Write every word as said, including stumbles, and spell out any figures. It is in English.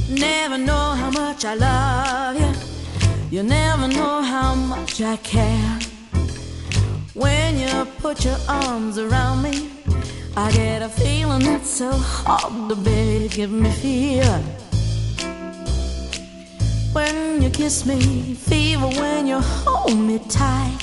Never know how much I love you. You never know how much I care. When you put your arms around me, I get a feeling that's so hard to bear. You give me fear when you kiss me, fever when you hold me tight.